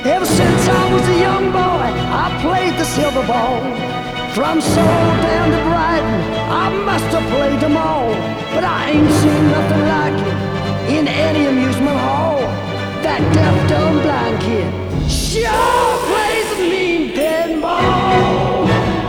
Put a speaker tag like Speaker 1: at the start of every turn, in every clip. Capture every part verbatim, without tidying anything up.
Speaker 1: Ever since I was a young boy, I played the silver ball. From Seoul down to Brighton, I must have played them all. But I ain't seen nothing like it in any amusement hall. That deaf, dumb, blind kid sure plays a mean pinball.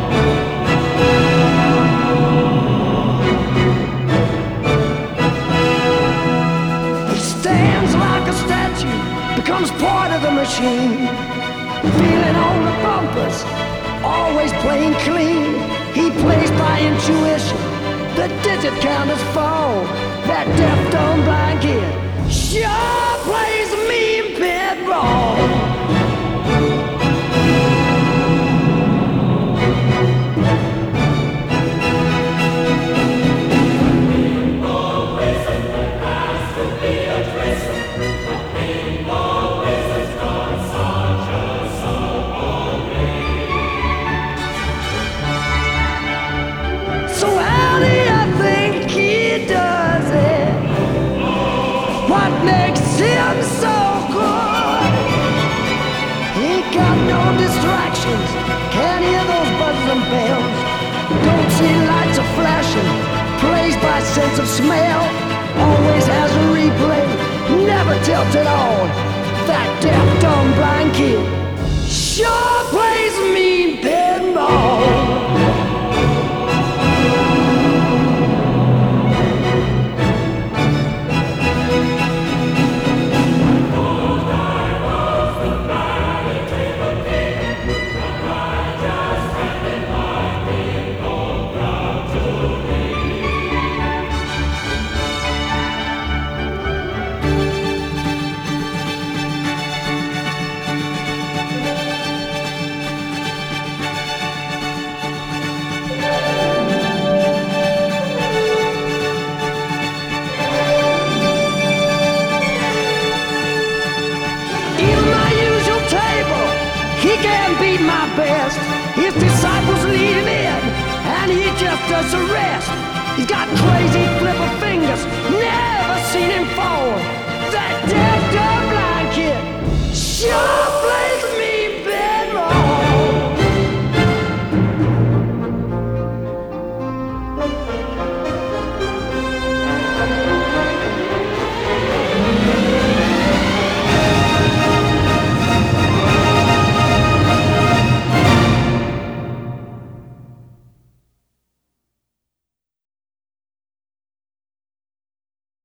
Speaker 1: He stands like a statue, becomes part of the machine, feeling all the bumpers, always playing clean. He plays by intuition, the digit counters fall. That deaf, dumb, blind kid sure plays a mean pinball. So how do you think he does it? What makes him so good? He ain't got no distractions, can't hear those buzzes and bells, don't see lights are flashing, plays by sense of smell, always has a replay, never tilts at all. That deaf, dumb, blind kid sure plays a mean pinball. He can't beat my best. His disciples lead him in, and he just does the rest. He's got crazy flipper fingers, never seen him fall.